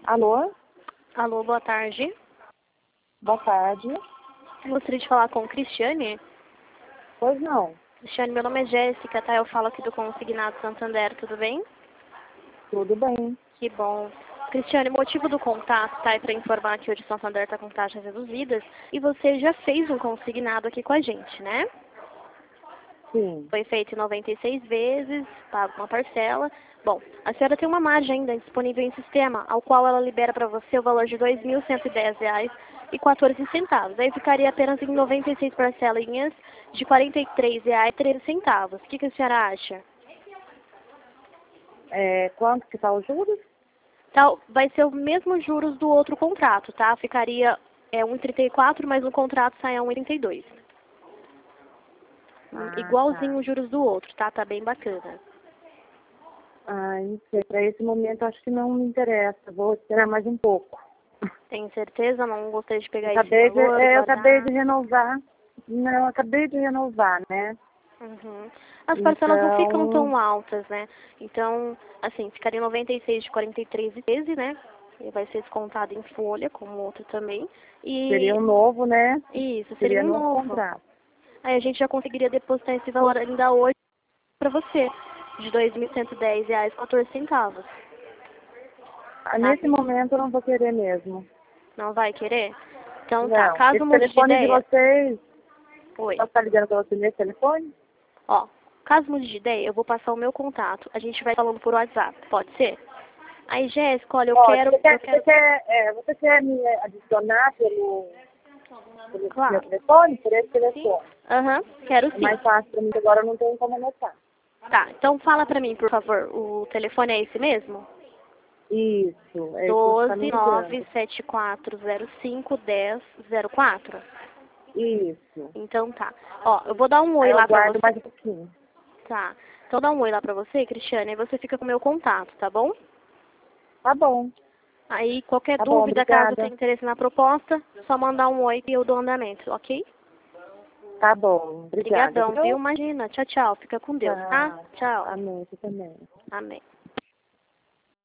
Alô? Alô, boa tarde. Boa tarde. Gostaria de falar com Cristiane. Pois não. Cristiane, meu nome é Jéssica, tá? Eu falo aqui do Consignado Santander, tudo bem? Tudo bem. Que bom. Cristiane, o motivo do contato, tá? É para informar que hoje o Santander está com taxas reduzidas e você já fez um consignado aqui com a gente, né? Sim. Foi feito em 96 vezes, paga uma parcela. Bom, a senhora tem uma margem ainda disponível em sistema, ao qual ela libera para você o valor de R$ 2.110,14. Aí ficaria apenas em 96 parcelinhas de R$ 43,13. O que a senhora acha? Quanto que tá os juros? Então, vai ser o mesmo juros do outro contrato, tá? Ficaria 1,34, mas no contrato sai a 1,32. Igualzinho Tá. os juros do outro, tá? Tá bem bacana. Não sei. Para esse momento acho que não me interessa. Vou esperar mais um pouco. Tem certeza? Não gostaria de pegar esse Acabei de, valor, eu guardar? acabei de renovar. Não, acabei de renovar, né? Uhum. As parcelas não ficam Então, tão altas, né? Então, assim, ficaria 96 de 43,13, né? E vai ser descontado em folha, como o outro também. seria E um novo, né? isso, seria Seria um novo novo. contrato. Aí a gente já conseguiria depositar esse valor ainda hoje para você, de R$ 2.110,14. Tá? Nesse momento eu não vou querer mesmo. Não vai querer? Então tá, Não. caso Esse mude de telefone de ideia... vocês, Oi. posso estar ligando para você nesse telefone? Ó, caso mude de ideia, eu vou passar o meu contato. A gente vai falando por WhatsApp, pode ser? Aí, Jéssica, olha, eu Pode. quero... Você quer me adicionar pelo meu Claro. telefone? Por esse Sim. telefone. Aham, quero É sim. mais fácil para mim, que agora eu não tenho como anotar. Tá, então fala pra mim, por favor. O telefone é esse mesmo? Isso, é isso que você está me ligando. 12-97405-1004. Isso. Então tá. Ó, eu vou dar um Aí oi eu lá pra guardo você. mais um pouquinho. Tá. Então dá um oi lá pra você, Cristiane, aí você fica com o meu contato, tá bom? Tá bom. Aí qualquer Tá bom, dúvida, caso obrigada. tenha interesse na proposta, só mandar um oi e eu dou andamento, ok? Tá bom, obrigada. Obrigadão, viu? Viu? Imagina. Tchau, tchau. Fica com Deus, tá? Tchau. Tchau. Amém, você também. Amém.